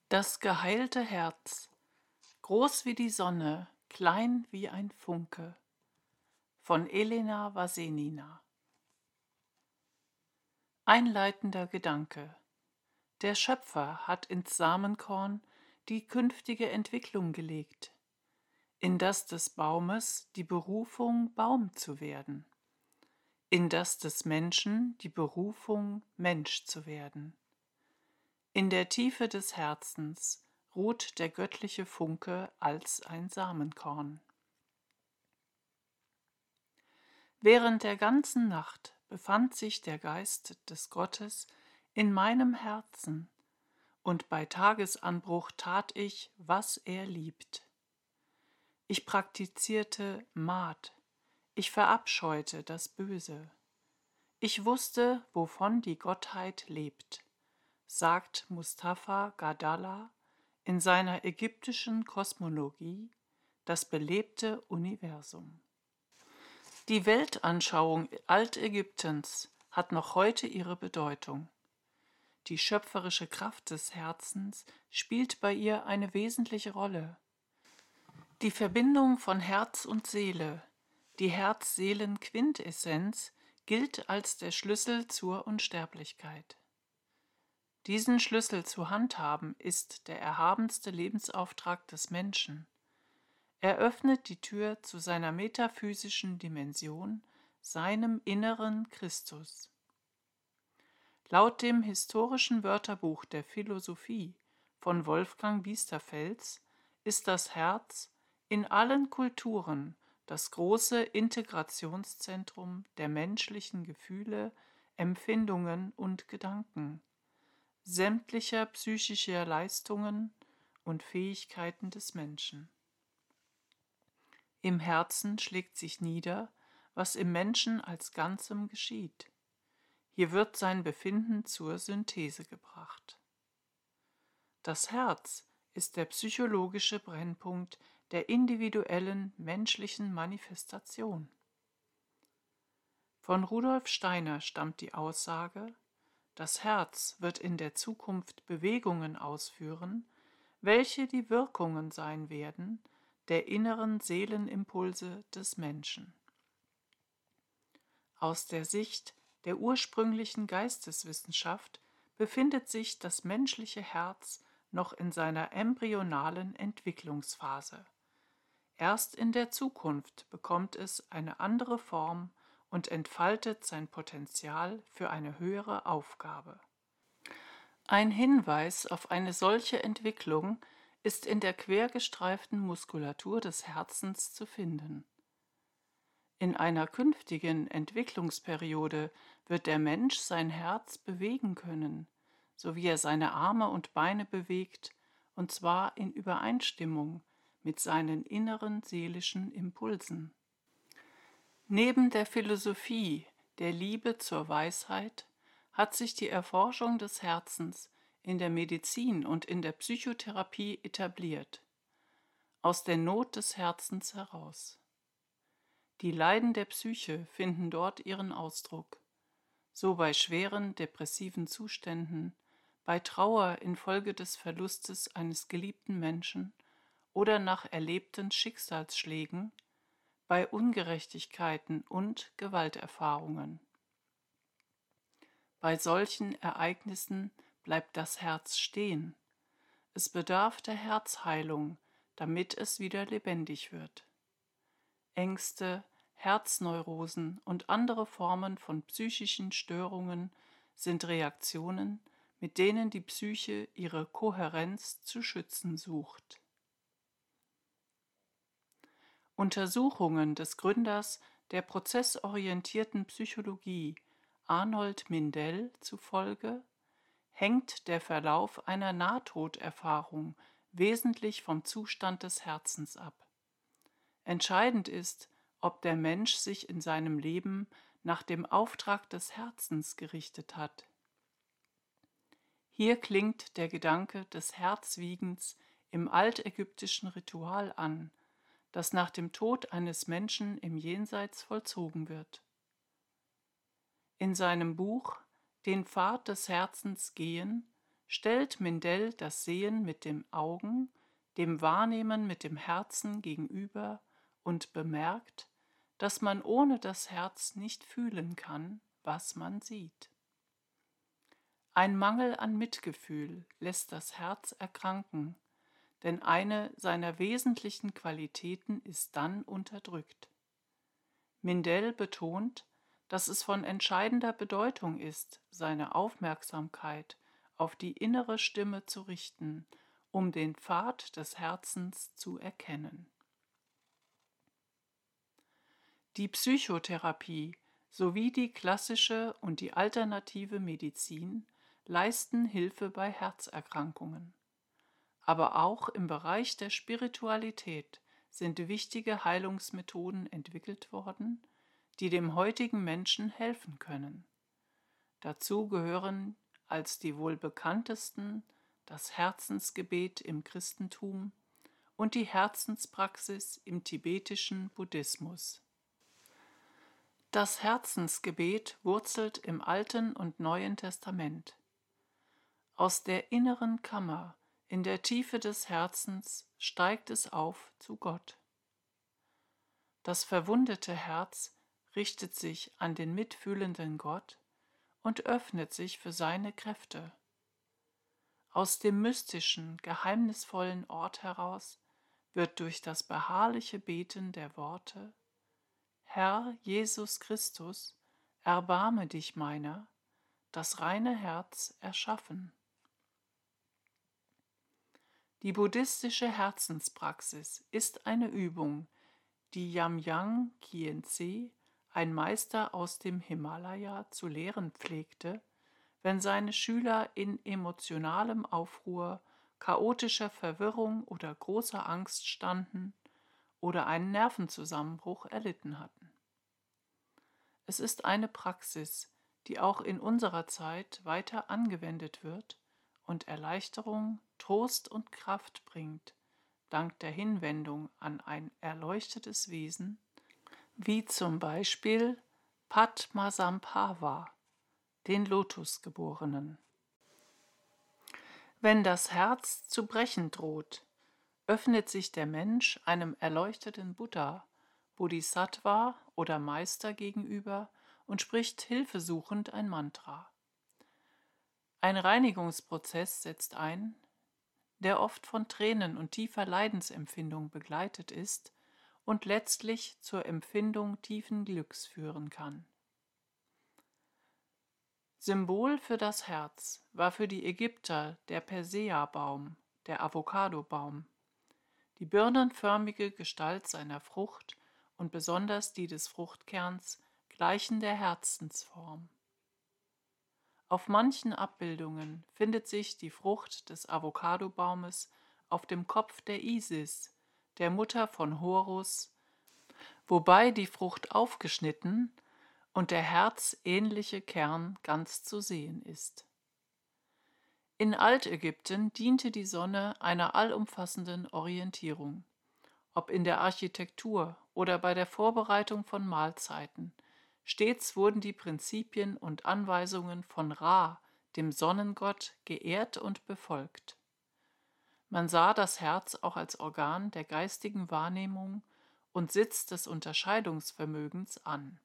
Das geheilte Herz, groß wie die Sonne, klein wie ein Funke, von Elena Warsenina. Einleitender Gedanke. Der Schöpfer hat ins Samenkorn die künftige Entwicklung gelegt, in das des Baumes die Berufung, Baum zu werden, in das des Menschen die Berufung, Mensch zu werden. In der Tiefe des Herzens ruht der göttliche Funke als ein Samenkorn. Während der ganzen Nacht befand sich der Geist des Gottes in meinem Herzen, und bei Tagesanbruch tat ich, was er liebt. Ich praktizierte Maat, ich verabscheute das Böse. Ich wusste, wovon die Gottheit lebt, sagt Mustafa Gadalla in seiner ägyptischen Kosmologie, das belebte Universum. Die Weltanschauung Altägyptens hat noch heute ihre Bedeutung. Die schöpferische Kraft des Herzens spielt bei ihr eine wesentliche Rolle. Die Verbindung von Herz und Seele, die Herz-Seelen-Quintessenz, gilt als der Schlüssel zur Unsterblichkeit. Diesen Schlüssel zu handhaben ist der erhabenste Lebensauftrag des Menschen. Er öffnet die Tür zu seiner metaphysischen Dimension, seinem inneren Christus. Laut dem historischen Wörterbuch der Philosophie von Wolfgang Biesterfels ist das Herz in allen Kulturen das große Integrationszentrum der menschlichen Gefühle, Empfindungen und Gedanken, sämtlicher psychischer Leistungen und Fähigkeiten des Menschen. Im Herzen schlägt sich nieder, was im Menschen als Ganzem geschieht. Hier wird sein Befinden zur Synthese gebracht. Das Herz ist der psychologische Brennpunkt der individuellen menschlichen Manifestation. Von Rudolf Steiner stammt die Aussage, das Herz wird in der Zukunft Bewegungen ausführen, welche die Wirkungen sein werden der inneren Seelenimpulse des Menschen. Aus der Sicht der ursprünglichen Geisteswissenschaft befindet sich das menschliche Herz noch in seiner embryonalen Entwicklungsphase. Erst in der Zukunft bekommt es eine andere Form und entfaltet sein Potenzial für eine höhere Aufgabe. Ein Hinweis auf eine solche Entwicklung ist in der quergestreiften Muskulatur des Herzens zu finden. In einer künftigen Entwicklungsperiode wird der Mensch sein Herz bewegen können, so wie er seine Arme und Beine bewegt, und zwar in Übereinstimmung mit seinen inneren seelischen Impulsen. Neben der Philosophie der Liebe zur Weisheit hat sich die Erforschung des Herzens in der Medizin und in der Psychotherapie etabliert, aus der Not des Herzens heraus. Die Leiden der Psyche finden dort ihren Ausdruck, so bei schweren depressiven Zuständen, bei Trauer infolge des Verlustes eines geliebten Menschen oder nach erlebten Schicksalsschlägen, bei Ungerechtigkeiten und Gewalterfahrungen. Bei solchen Ereignissen bleibt das Herz stehen. Es bedarf der Herzheilung, damit es wieder lebendig wird. Ängste, Herzneurosen und andere Formen von psychischen Störungen sind Reaktionen, mit denen die Psyche ihre Kohärenz zu schützen sucht. Untersuchungen des Gründers der prozessorientierten Psychologie, Arnold Mindell, zufolge hängt der Verlauf einer Nahtoderfahrung wesentlich vom Zustand des Herzens ab. Entscheidend ist, ob der Mensch sich in seinem Leben nach dem Auftrag des Herzens gerichtet hat. Hier klingt der Gedanke des Herzwiegens im altägyptischen Ritual an, das nach dem Tod eines Menschen im Jenseits vollzogen wird. In seinem Buch Den Pfad des Herzens gehen stellt Mindell das Sehen mit den Augen, dem Wahrnehmen mit dem Herzen gegenüber und bemerkt, dass man ohne das Herz nicht fühlen kann, was man sieht. Ein Mangel an Mitgefühl lässt das Herz erkranken, denn eine seiner wesentlichen Qualitäten ist dann unterdrückt. Mindell betont, dass es von entscheidender Bedeutung ist, seine Aufmerksamkeit auf die innere Stimme zu richten, um den Pfad des Herzens zu erkennen. Die Psychotherapie sowie die klassische und die alternative Medizin leisten Hilfe bei Herzerkrankungen. Aber auch im Bereich der Spiritualität sind wichtige Heilungsmethoden entwickelt worden, die dem heutigen Menschen helfen können. Dazu gehören als die wohl bekanntesten das Herzensgebet im Christentum und die Herzenspraxis im tibetischen Buddhismus. Das Herzensgebet wurzelt im Alten und Neuen Testament. Aus der inneren Kammer, in der Tiefe des Herzens, steigt es auf zu Gott. Das verwundete Herz richtet sich an den mitfühlenden Gott und öffnet sich für seine Kräfte. Aus dem mystischen, geheimnisvollen Ort heraus wird durch das beharrliche Beten der Worte Herr Jesus Christus, erbarme dich meiner, das reine Herz erschaffen. Die buddhistische Herzenspraxis ist eine Übung, die Jamyang Khyentse, ein Meister aus dem Himalaya, zu lehren pflegte, wenn seine Schüler in emotionalem Aufruhr, chaotischer Verwirrung oder großer Angst standen oder einen Nervenzusammenbruch erlitten hatten. Es ist eine Praxis, die auch in unserer Zeit weiter angewendet wird und Erleichterung, Trost und Kraft bringt, dank der Hinwendung an ein erleuchtetes Wesen, wie zum Beispiel Padmasambhava, den Lotusgeborenen. Wenn das Herz zu brechen droht, öffnet sich der Mensch einem erleuchteten Buddha, Bodhisattva oder Meister gegenüber und spricht hilfesuchend ein Mantra. Ein Reinigungsprozess setzt ein, der oft von Tränen und tiefer Leidensempfindung begleitet ist und letztlich zur Empfindung tiefen Glücks führen kann. Symbol für das Herz war für die Ägypter der Persea-Baum, der Avocadobaum. Die birnenförmige Gestalt seiner Frucht und besonders die des Fruchtkerns gleichen der Herzensform. Auf manchen Abbildungen findet sich die Frucht des Avocadobaumes auf dem Kopf der Isis, der Mutter von Horus, wobei die Frucht aufgeschnitten und der herzähnliche Kern ganz zu sehen ist. In Altägypten diente die Sonne einer allumfassenden Orientierung, ob in der Architektur oder bei der Vorbereitung von Mahlzeiten. Stets wurden die Prinzipien und Anweisungen von Ra, dem Sonnengott, geehrt und befolgt. Man sah das Herz auch als Organ der geistigen Wahrnehmung und Sitz des Unterscheidungsvermögens an.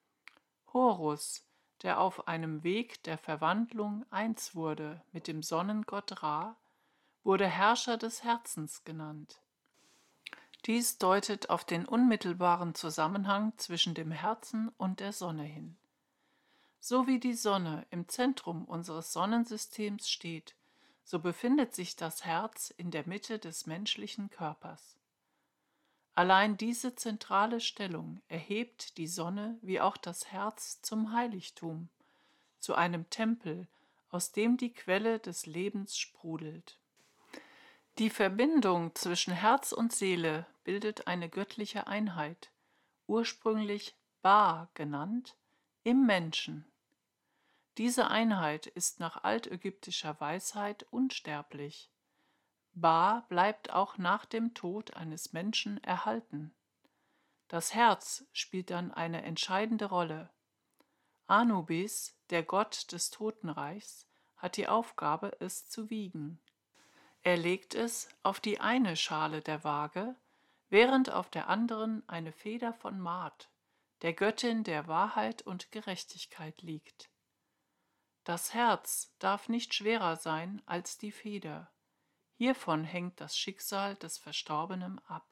Horus, der auf einem Weg der Verwandlung eins wurde mit dem Sonnengott Ra, wurde Herrscher des Herzens genannt. Dies deutet auf den unmittelbaren Zusammenhang zwischen dem Herzen und der Sonne hin. So wie die Sonne im Zentrum unseres Sonnensystems steht, so befindet sich das Herz in der Mitte des menschlichen Körpers. Allein diese zentrale Stellung erhebt die Sonne wie auch das Herz zum Heiligtum, zu einem Tempel, aus dem die Quelle des Lebens sprudelt. Die Verbindung zwischen Herz und Seele bildet eine göttliche Einheit, ursprünglich Ba genannt, im Menschen. Diese Einheit ist nach altägyptischer Weisheit unsterblich. Ba bleibt auch nach dem Tod eines Menschen erhalten. Das Herz spielt dann eine entscheidende Rolle. Anubis, der Gott des Totenreichs, hat die Aufgabe, es zu wiegen. Er legt es auf die eine Schale der Waage, während auf der anderen eine Feder von Maat, der Göttin der Wahrheit und Gerechtigkeit, liegt. Das Herz darf nicht schwerer sein als die Feder. Hiervon hängt das Schicksal des Verstorbenen ab.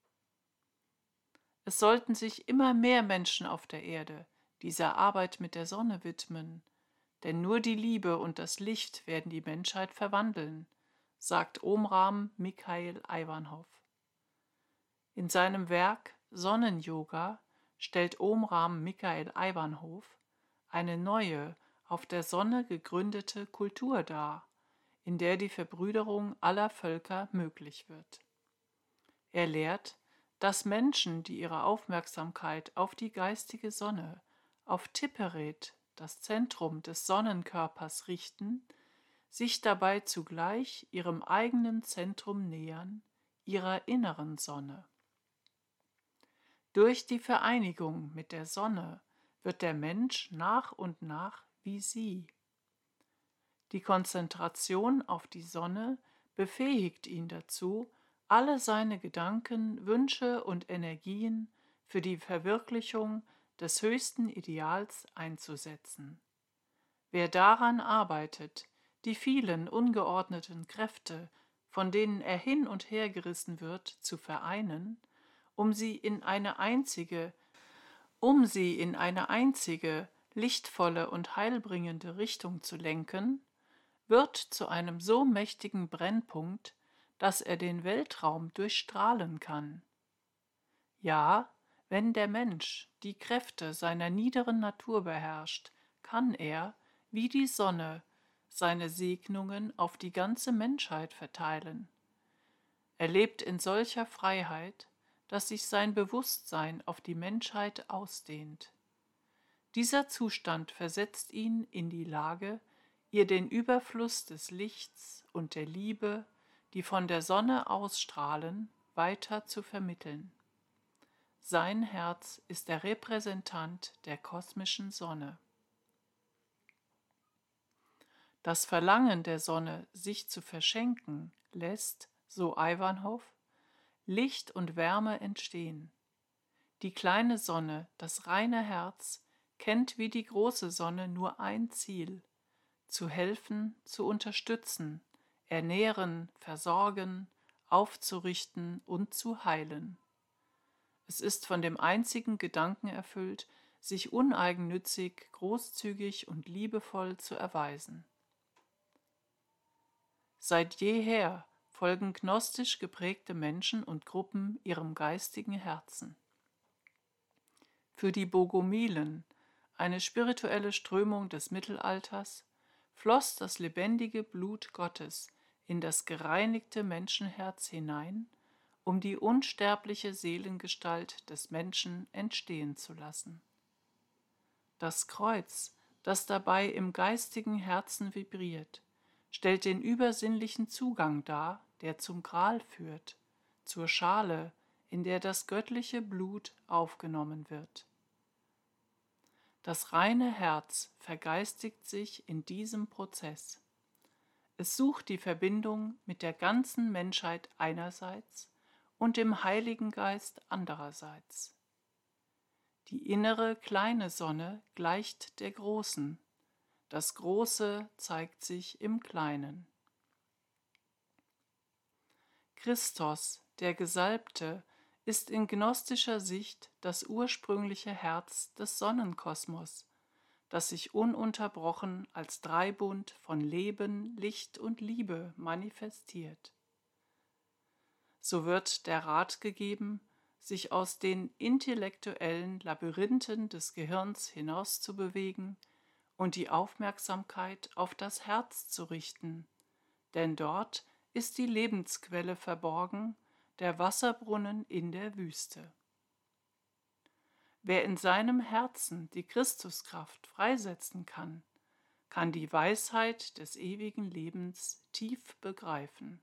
Es sollten sich immer mehr Menschen auf der Erde dieser Arbeit mit der Sonne widmen, denn nur die Liebe und das Licht werden die Menschheit verwandeln, sagt Omraam Mikhail Aiwanhoff. In seinem Werk Sonnenyoga stellt Omraam Mikhail Aiwanhoff eine neue, auf der Sonne gegründete Kultur dar, in der die Verbrüderung aller Völker möglich wird. Er lehrt, dass Menschen, die ihre Aufmerksamkeit auf die geistige Sonne, auf Tipperet, das Zentrum des Sonnenkörpers, richten, sich dabei zugleich ihrem eigenen Zentrum nähern, ihrer inneren Sonne. Durch die Vereinigung mit der Sonne wird der Mensch nach und nach wie sie. Die Konzentration auf die Sonne befähigt ihn dazu, alle seine Gedanken, Wünsche und Energien für die Verwirklichung des höchsten Ideals einzusetzen. Wer daran arbeitet, die vielen ungeordneten Kräfte, von denen er hin und her gerissen wird, zu vereinen, um sie in eine einzige, lichtvolle und heilbringende Richtung zu lenken, wird zu einem so mächtigen Brennpunkt, dass er den Weltraum durchstrahlen kann. Ja, wenn der Mensch die Kräfte seiner niederen Natur beherrscht, kann er, wie die Sonne, seine Segnungen auf die ganze Menschheit verteilen. Er lebt in solcher Freiheit, dass sich sein Bewusstsein auf die Menschheit ausdehnt. Dieser Zustand versetzt ihn in die Lage, ihr den Überfluss des Lichts und der Liebe, die von der Sonne ausstrahlen, weiter zu vermitteln. Sein Herz ist der Repräsentant der kosmischen Sonne. Das Verlangen der Sonne, sich zu verschenken, lässt, so Aiwanhoff, Licht und Wärme entstehen. Die kleine Sonne, das reine Herz, kennt wie die große Sonne nur ein Ziel: zu helfen, zu unterstützen, ernähren, versorgen, aufzurichten und zu heilen. Es ist von dem einzigen Gedanken erfüllt, sich uneigennützig, großzügig und liebevoll zu erweisen. Seit jeher folgen gnostisch geprägte Menschen und Gruppen ihrem geistigen Herzen. Für die Bogomilen, eine spirituelle Strömung des Mittelalters, floss das lebendige Blut Gottes in das gereinigte Menschenherz hinein, um die unsterbliche Seelengestalt des Menschen entstehen zu lassen. Das Kreuz, das dabei im geistigen Herzen vibriert, stellt den übersinnlichen Zugang dar, der zum Gral führt, zur Schale, in der das göttliche Blut aufgenommen wird. Das reine Herz vergeistigt sich in diesem Prozess. Es sucht die Verbindung mit der ganzen Menschheit einerseits und dem Heiligen Geist andererseits. Die innere kleine Sonne gleicht der großen, das Große zeigt sich im Kleinen. Christos, der Gesalbte, ist in gnostischer Sicht das ursprüngliche Herz des Sonnenkosmos, das sich ununterbrochen als Dreibund von Leben, Licht und Liebe manifestiert. So wird der Rat gegeben, sich aus den intellektuellen Labyrinthen des Gehirns hinauszubewegen und die Aufmerksamkeit auf das Herz zu richten, denn dort ist die Lebensquelle verborgen, der Wasserbrunnen in der Wüste. Wer in seinem Herzen die Christuskraft freisetzen kann, kann die Weisheit des ewigen Lebens tief begreifen.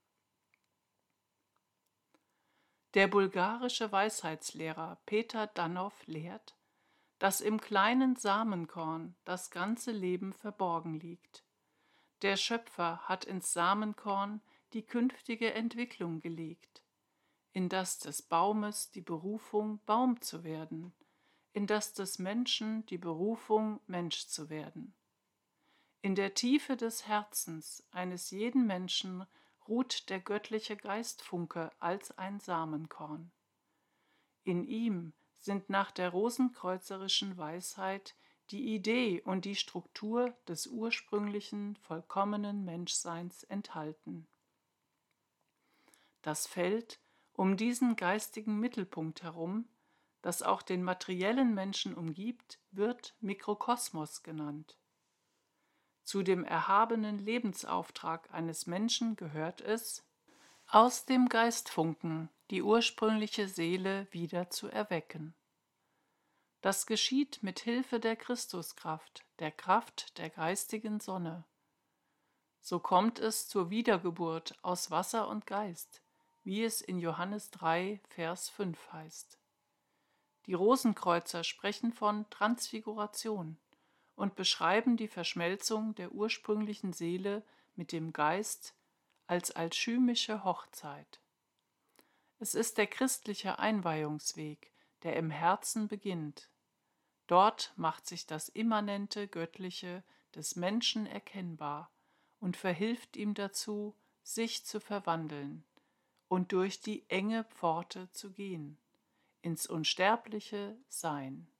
Der bulgarische Weisheitslehrer Peter Danow lehrt, dass im kleinen Samenkorn das ganze Leben verborgen liegt, Der Schöpfer hat ins Samenkorn die künftige Entwicklung gelegt, in das des Baumes die Berufung, Baum zu werden, in das des Menschen die Berufung, Mensch zu werden. In der Tiefe des Herzens eines jeden Menschen ruht der göttliche Geistfunke als ein Samenkorn. In ihm sind nach der rosenkreuzerischen Weisheit die Idee und die Struktur des ursprünglichen, vollkommenen Menschseins enthalten. Das Feld um diesen geistigen Mittelpunkt herum, das auch den materiellen Menschen umgibt, wird Mikrokosmos genannt. Zu dem erhabenen Lebensauftrag eines Menschen gehört es, aus dem Geistfunken die ursprüngliche Seele wieder zu erwecken. Das geschieht mit Hilfe der Christuskraft, der Kraft der geistigen Sonne. So kommt es zur Wiedergeburt aus Wasser und Geist, wie es in Johannes 3, Vers 5 heißt. Die Rosenkreuzer sprechen von Transfiguration und beschreiben die Verschmelzung der ursprünglichen Seele mit dem Geist als alchymische Hochzeit. Es ist der christliche Einweihungsweg, der im Herzen beginnt. Dort macht sich das immanente Göttliche des Menschen erkennbar und verhilft ihm dazu, sich zu verwandeln und durch die enge Pforte zu gehen, ins unsterbliche Sein.